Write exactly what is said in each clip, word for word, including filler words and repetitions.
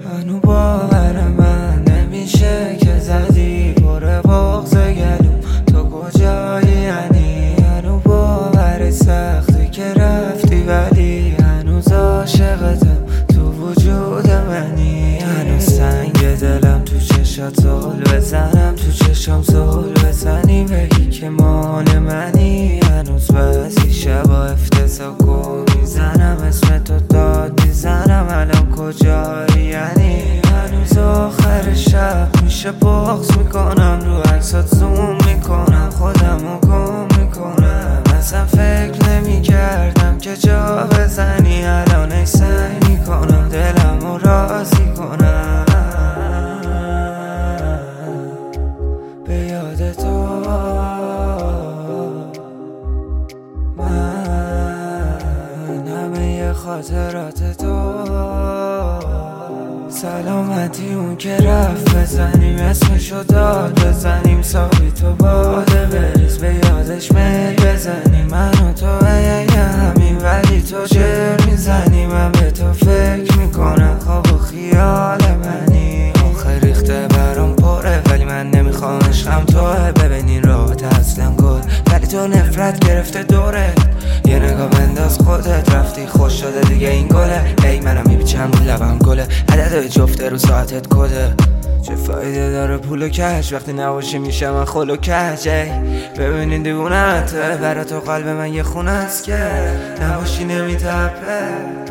هنو باور من نمیشه که زدی پر بغض گلوم، تو کجایی یعنی؟ هنو باور سختی که رفتی ولی هنوز عاشقتم، تو وجود منی. هنوز سنگ دلم تو چشات زل بزنم، تو چشام زل بزنی بگی که مال منی. هنوز بعضی شبا افتضاح گم میزنم، اسم تو داد میزنم، الان کجایی یعنی؟ هنوز آخر شب میشه بغض میکنم، رو عکسات زوم میکنم، خودمو گم میکنم. اصلا فکر نمیکردم که جا بزنی، الان ای سعی میکنم دلمو راضی کنم. به یاد تو من، همه خاطرات تو، سلامتی اون که رفت بزنیم، اسمشو داد بزنیم، ثابت و باده بریز به یادش میل بزنیم. من و تو ای همین ولی تو چر میزنی، من به تو فکر میکنم، خواب و خیال منی. آخه ریخته برام پره ولی من نمیخوام، عشقم توه. ببینین راحت اصلا گل ولی تو نفرت گرفته دوره. یه نگاه بنداز خودت، رفتی خوش شده دیگه این گله. ای منم میبیچم رو لبم گله، عدد جفته رو ساعتت کده. چه فایده داره پول و کش وقتی نباشی میشه من خل و کج. ببینین دیوونت برا تو قلب من یه خونه است که نباشی نمیتپه.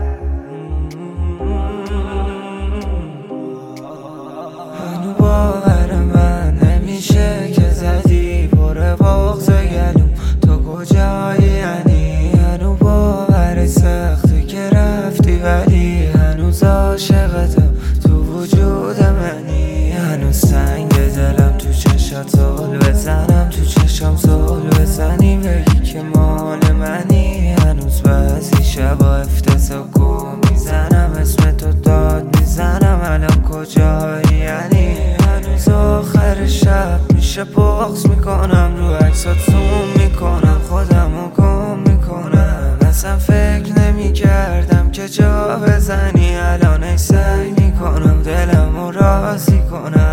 هنو باور من نمیشه که زدی پر بغض گلوم، تو کجایی یعنی؟ هنو باور سختی که رفتی ولی هنوز عاشقتم، تو وجود منی. هنوز سنگ دلم تو چشات زل بزنم، تو چشام زل بزنی بگی که مال منی. هنوز بعضی شبا افتضاح گم میزنم، اسم تو داد میزنم، الان کجایی یعنی؟ هنوز آخر شب میشه بغض میکنم، رو عکسات زوم میکنم، خودمو گم میکنم. اصلا فکر نمیکردم که جا بزنی، الان ای سعی میکنم دلمو راضی کنم.